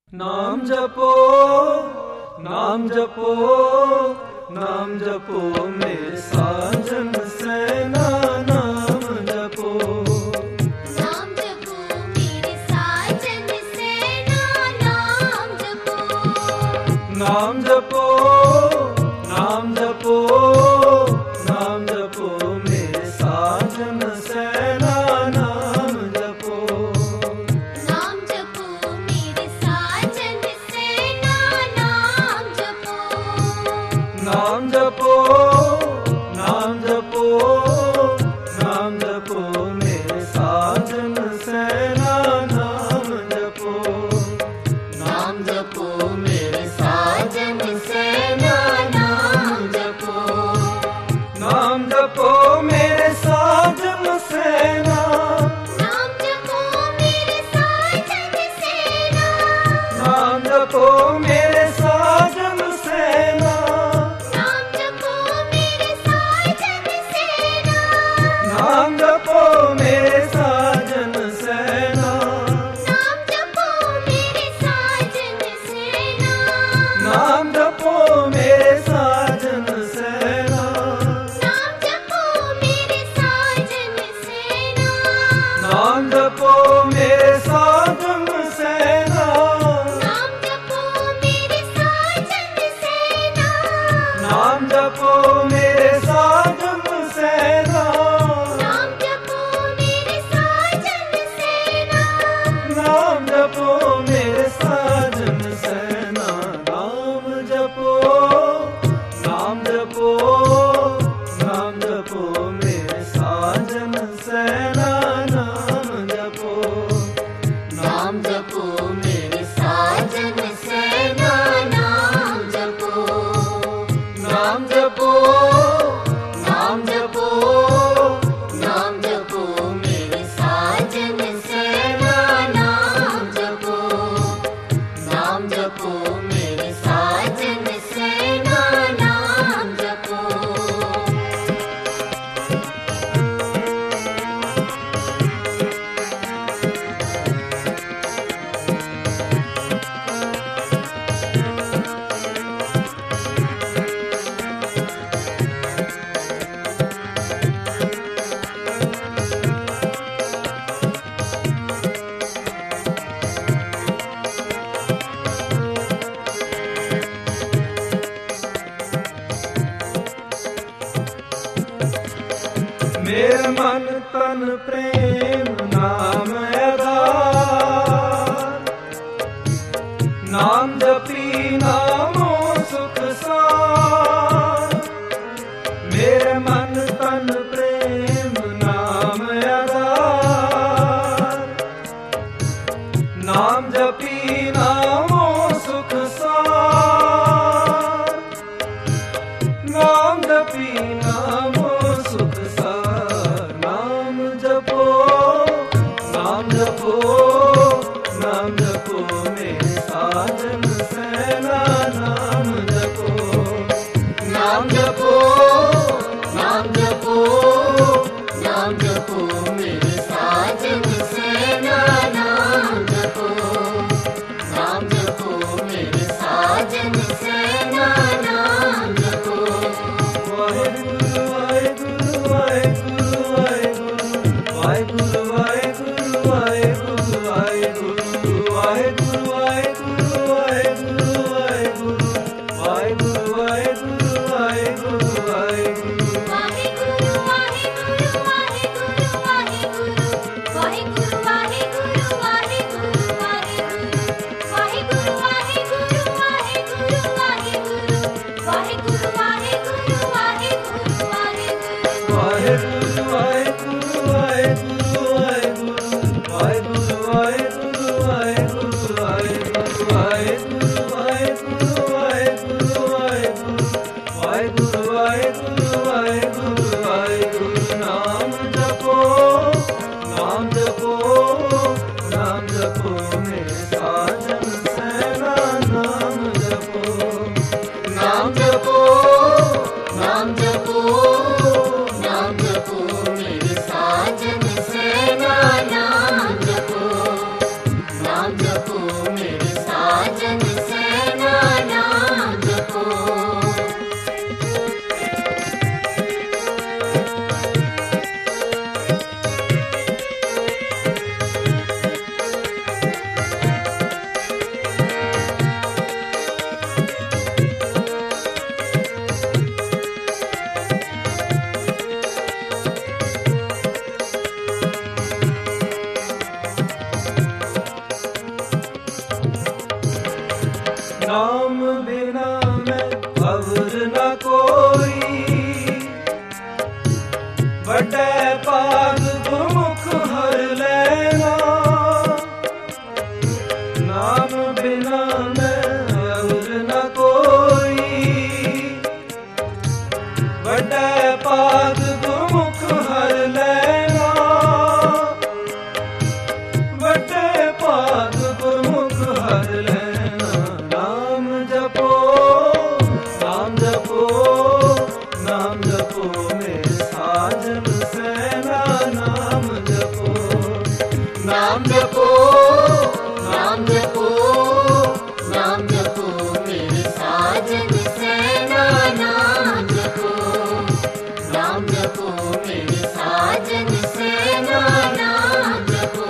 नाम जपो, नाम जपो, नाम जपो मेरे साजन सैना, नाम जपो, नाम जपो मेरे साजन सैना, नाम जपो, नाम जपो, नाम जपो, नाम जपो मेरे साजन सैना, नाम जपो, नाम जपो मेरे साजन सैना, नाम जपो, नाम जपो, नाम जपो, नाम जपो मेरे साजन सैना, नाम जपो, नाम जपो मेरे साजन सैना, नाम जपो, नाम जपो मेरे साजन सैना, नाम जपो मेरे साजन सैना, नाम जपो मेरे साजन सैना, नाम जपो मेरे साजन सैना, नाम जपो मेरे साजन सैना, नाम जपो मेरे साजन सैना, नाम जपो मेरे साजन सैना, नाम जपो मेरे साजन सैना, नाम जपो मेरे साजन सैना, नाम जपो मेरे साजन सैना, नाम जपो मेरे साजन सैना, नाम जपो मेरे साजन सैना, नाम जपो मेरे साजन सैना, नाम जपो, नाम जपो, नाम जपो मेरे साजन सैना, नाम जपो, नाम जपो मेरे साजन सैना, नाम जपो, नाम जपो, नाम जपो, नाम जपो मेरे साजन सैना, नाम जपो, नाम जपो मेरे साजन सैना, नाम जपो। मेरे मन तन प्रेम नाम आधार, नाम जपी नामो सुख सार, मेरे मन तन प्रेम नाम आधार, नाम जपी नामो सुख सार, नाम जपी नामो सुख सार, नाम जपो, नाम जपो, नाम जपो मेरे साजन सैना, नाम जपो, नाम जपो, नाम जपो, नाम जपो मेरे साजन सैना, नाम जपो, नाम जपो मेरे साजन सैना, नाम जपो। वाहेगुरु वाहेगुरु वाहेगुरु वाहेगुरु वाहेगुरु वाहेगुरु वाहेगुरु वाहेगुरु वाहेगुरु वाहेगुरु वाहेगुरु नाम बिना मैं अवर न कोई, बड़े पाग गुमुख हर लेना। नाम बिना मैं अवर न कोई, बड़े पाग गुमुख हर लेना। बड़े पाग गुमुख हर लेना। नाम जपो नाम जपो नाम जपो मेरे साजन सेना। नाम जपो नाम जपो नाम जपो नाम जपो मेरे साजन सेना। नाम जपो नाम जपो मेरे साजन सेना। नाम जपो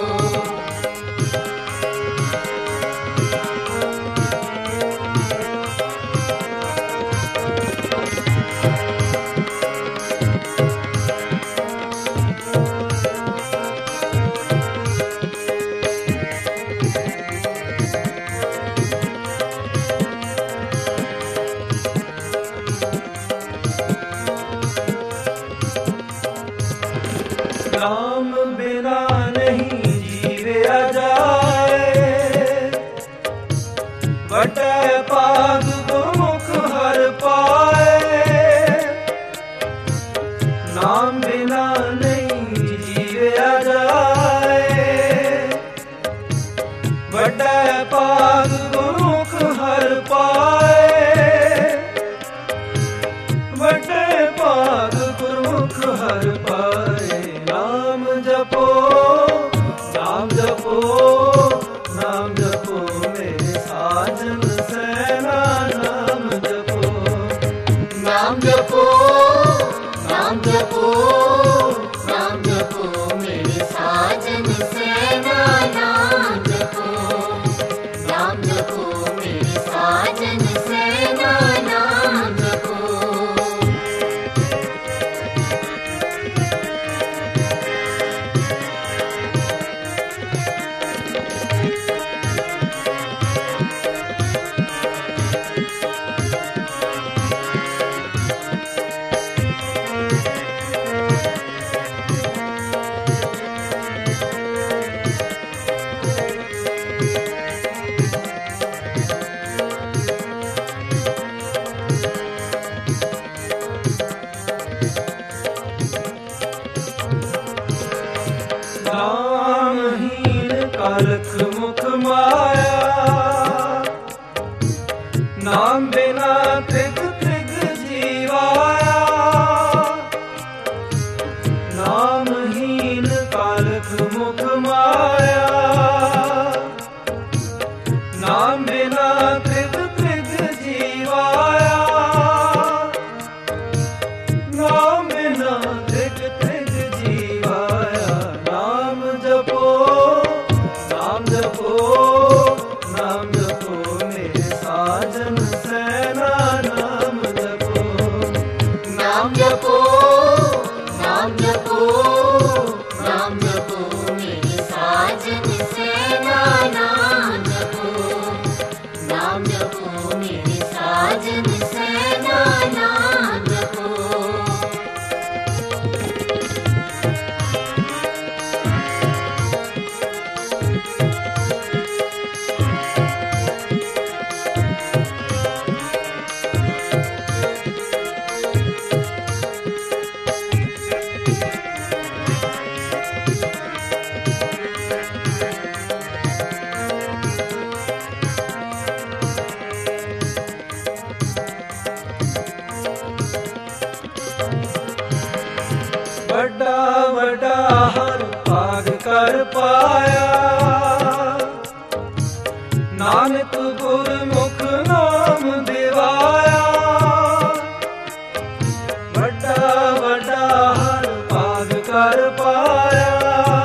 नाम बिना नहीं जीविया जाए, बड़े पाग गुमुख हर पाए। नाम बिना नहीं जीविया जाए, बड़े पाग गुमुख हर पाए। बड़े पाग गुमुख हर पाए। नाम जपो नाम जपो नाम जपो मेरे साजन सेना। नाम जपो नाम जपो नाम जपो नाम जपो मेरे साजन सेना। नाम जपो नाम जपो मेरे साजन सेना। नाम जपो नामहीन कालख मुख माया, नाम बिना त्रिग त्रिग जीवाया। नामहीन कालख मुख माया, नाम बिना त्रिग त्रिग जीवाया। नाम बिना त्रिग त्रिग जीवाया। नाम जपो नाम जपो नाम जपो मेरे साजन सेना। नाम जपो नाम जपो नाम जपो नाम जपो मेरे साजन सेना। नाम जपो नाम जपो मेरे साजन सेना। नाम जपो बड़ा बड़ा हर पाग कर पाया, नानक गुरमुख नाम दिवाया। बड़ा बड़ा हर पाग कर पाया,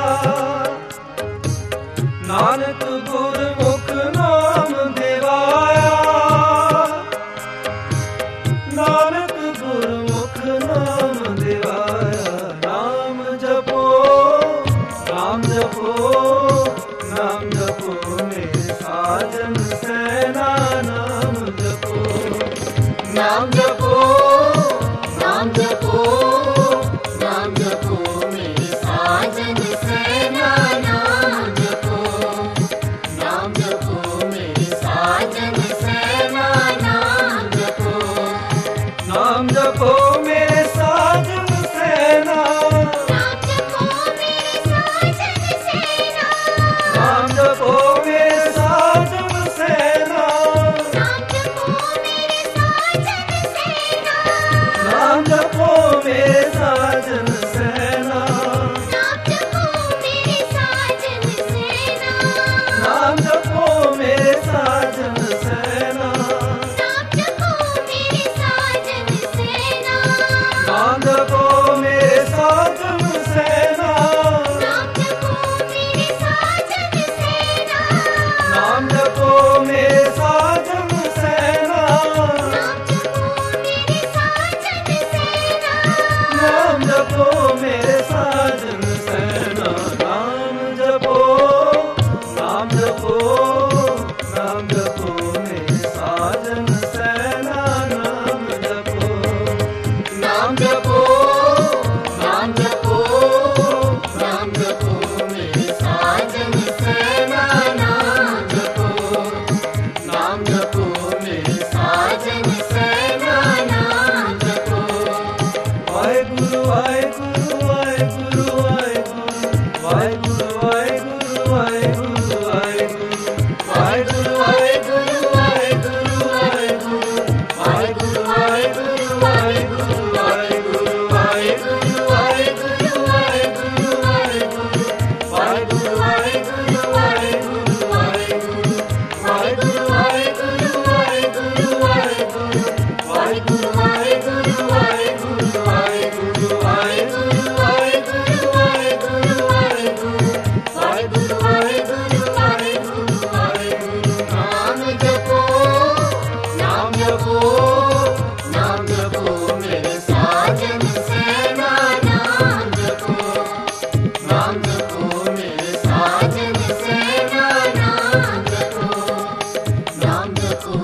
नानक गुरमुख नाम दिवाया। नानक गुरमुख नाम दिवाया। नाम जपो नाम जपो नाम जपो मेरे साजन सेना।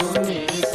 मेरे